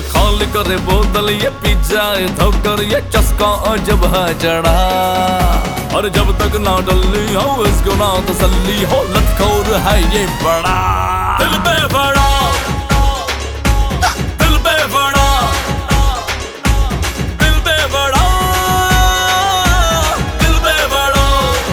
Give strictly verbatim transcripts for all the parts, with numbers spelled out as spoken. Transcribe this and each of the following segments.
खाली करे बोतल ये पी जाए धोकर ये चस्का जब है चढ़ा। और जब तक ना डली हो इसको ना तसल्ली हो, लतखोर है ये बड़ा। दिल पे बड़ा, दिल पे बड़ा, दिल पे बड़ा, दिल पे बड़ा।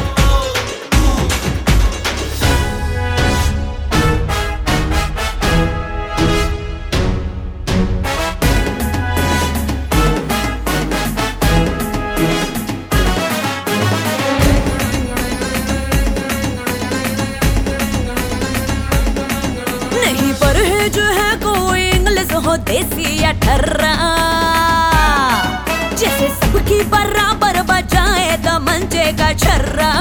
नहीं परहेज है कोई इंग्लिश हो देसी या ठर्रा, जैसे सबकी बराबर बजाए तो मंजे का छर्रा।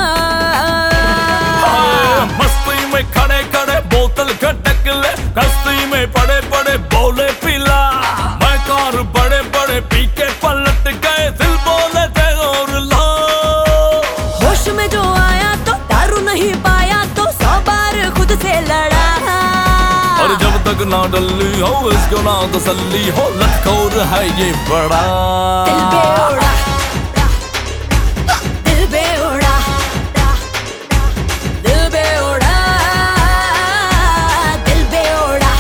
मस्ती में खड़े खड़े बोतल खटक ले, कस्ती में पड़े पड़े बोले पिला। मैं कार बड़े बड़े पी के पलट गए, दिल बोले थे और ला। होश में जो आया तो दारू नहीं पाया तो सौ बार खुद से लड़ा। और जब तक ना डली हो इसको ना तसल्ली हो, लतखोर है ये बड़ा। दिल बेओड़ा, दिल बेओड़ा, दिल बेओड़ा, दिल बेओड़ा।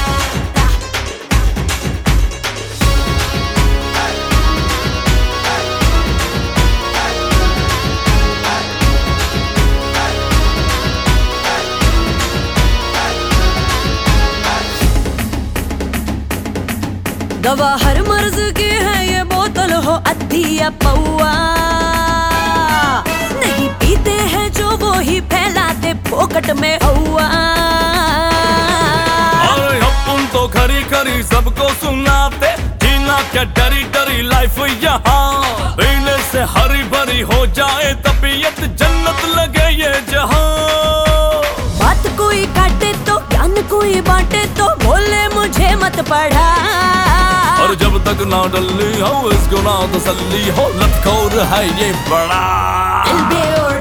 दवा हर मर्ज की है ये बोतल हो अद्धी या पौआ, नहीं पीते हैं जो वो ही फैलाते फोकट में हवा। अरे अपन तो खरी खरी सबको सुनाते, जीना क्या डरी डरी लाइफ यहाँ। पीने से हरी भरी हो जाए तबीयत, जन्नत लगे ये जहाँ। बात कोई काटे तो ज्ञान कोई बांटे तो बोले मुझे मत पढ़ा। और जब तक ना डली हो इसको ना तसल्ली हो, लतखोर है ये बड़ा। दिल बेओड़ा।